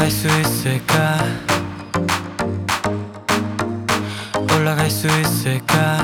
올라갈 수 있을까? 올라갈 수 있을까?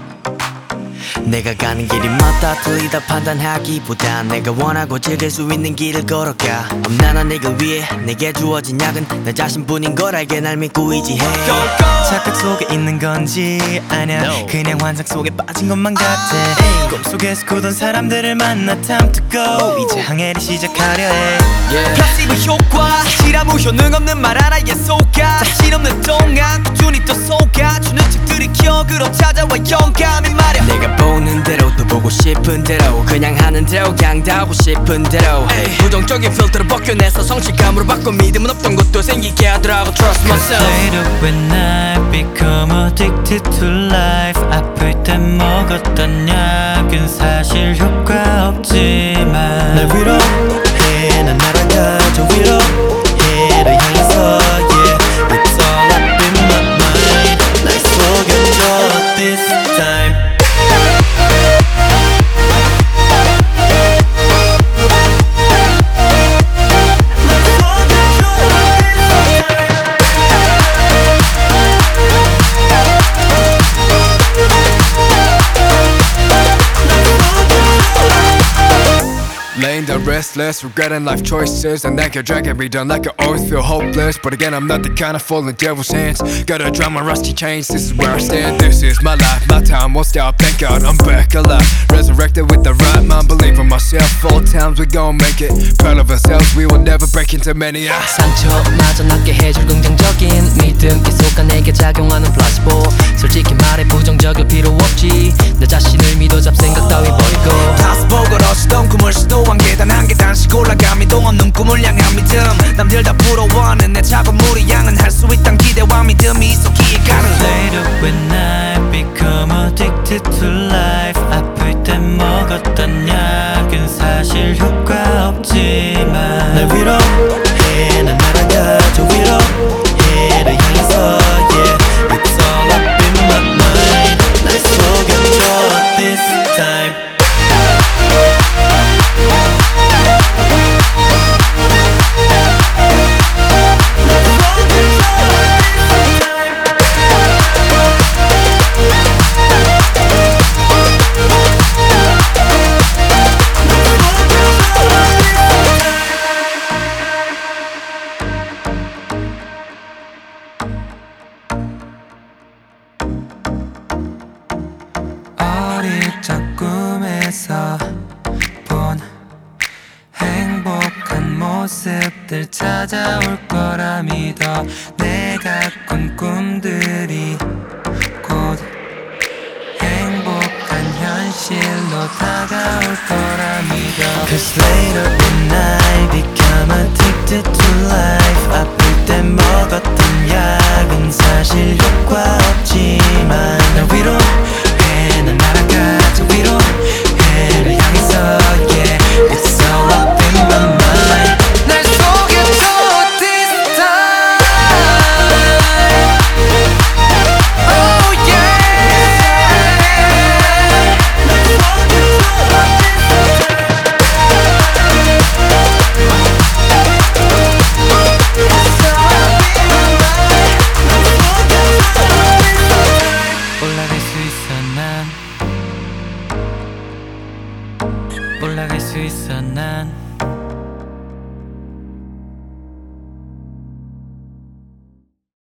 내가 가는 길이 맞다 틀리다 판단하기보단 내가 원하고 즐길 수 있는 길을 걸어가. 엄난한 이걸 위해 내게 주어진 약은 나 자신뿐인 걸 알게 날 믿고 의지해. 착각 속에 있는 건지 아냐 그냥 환상 속에 빠진 것만 같아. 꿈속에서 꾸던 사람들을 만나 time to go. 이제 항해를 시작하려 해. 플라시보 효과 사실 아무 효능 없는 말 하나에 속아. 자신 없는 동안 꾸준히 또 속아주는 척들이 기억으로 찾아와 영감이 마련. 내가 보는 대로 또 보고 싶은 대로 그냥 하는 대로 그냥 다 하고 싶은 대로. 부정적인 필터를 벗겨내서 성실감으로 바꿔 믿음은 없던 것도 생기게 하더라고. Trust myself. Later when I become addicted to life. 아플 땐 먹었던 약은 사실 효과 없지만 날 위로해. 난 날아가 저 위로해를 향해서 yeah. It's all up in my mind. 날 속여줘 this time. Laying down restless, regretting life choices and that could drag me down like I always feel hopeless. But again, I'm not the kind of fall in devil's hands. Gotta drown my rusty chains, this is where I stand. This is my life, my time won't stop. Thank God I'm back alive, resurrected with the right mind. Believe in myself, all times we gon' make it. Proud of ourselves, we will never break into many. 상처마저 낫게 해줄 긍정적인 믿음 계속 내게 작용하는 플라시보. 솔직히 말해 부정적일 필요 없지. 내 자신을 믿어 잡생각 따위 버리고 다시 보고 러시던 꿈을 시도한 계단 한 계단씩 올라가 미동 없는 꿈을 향한 믿음. 남들 다 부러워하는 내 작업물이 양은 할 수 있단 기대와 믿음이 있었기에 가는. Later when I become addicted to life. 아플 땐 먹었던 약은 사실 효과 없지만 날 위로해. 난 날아가 저 위로해를 향해서 yeah. It's all up in my mind. 날 속여줘 this time. 어릴 적 꿈에서 본 행복한 모습들 찾아올 거라 믿어. 내가 꾼 꿈들이 곧 행복한 현실로 다가올 거라 믿어. Cause later when I become addicted to life. 아플 땐 먹었던 약은 사실 효과 없지만 날 위로해. 난 날아가 저 위로해를 향해서 yeah. It's all up in my mind. 날 속여줘 this time. Oh yeah. 올라갈 수 있어 난. 올라갈 수 있어 난.